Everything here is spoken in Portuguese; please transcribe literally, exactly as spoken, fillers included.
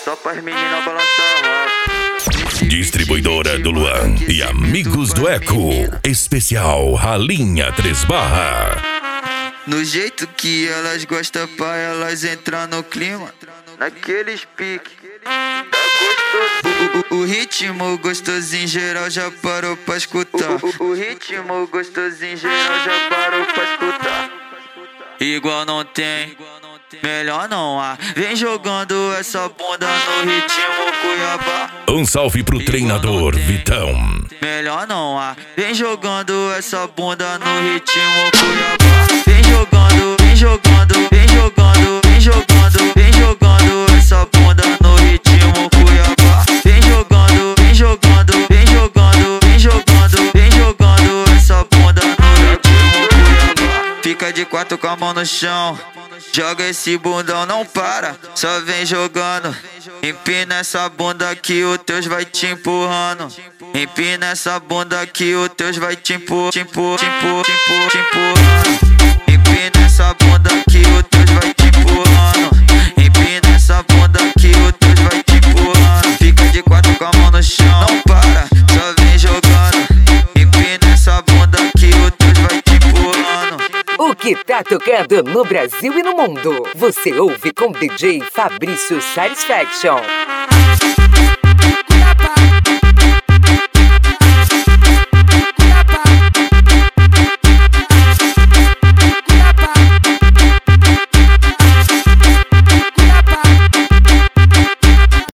Só pras meninas balançar rápido. Distribuidora do Luan e amigos do Eco. Especial Ralinha Três Barra. No jeito que elas gostam pra elas entrar no clima. Naqueles piques. O, o, o ritmo gostosinho geral já parou pra escutar. O, o, o ritmo gostosinho geral já parou pra escutar. Igual não tem, melhor não há. Vem jogando essa bunda no ritmo Cuiabá. Um salve pro treinador Vitão. Melhor não há. Vem jogando essa bunda no ritmo Cuiabá. Vem jogando, vem jogando, vem jogando, vem jogando, vem jogando essa bunda no ritmo Cuiabá. Vem jogando, vem jogando, vem jogando, vem jogando, vem jogando essa bunda no ritmo Cuiabá. Fica de quatro com a mão no chão. Joga esse bundão, não para, só vem jogando. Empina essa bunda que o teus vai te empurrando. Empina essa bunda que o teus vai te empurrar, te empurrar, te empurrar, te empurrar, te empurrar. Empina essa bunda que o teus vai te empurrando. Empina essa bunda que o teus vai te empurrando. Fica de quatro com a mão no chão, não para, só vem jogando. Empina essa bunda que o teus vai te empurrando. O que tá tocando no Brasil e no mundo, você ouve com D J Fabrício Satisfaction.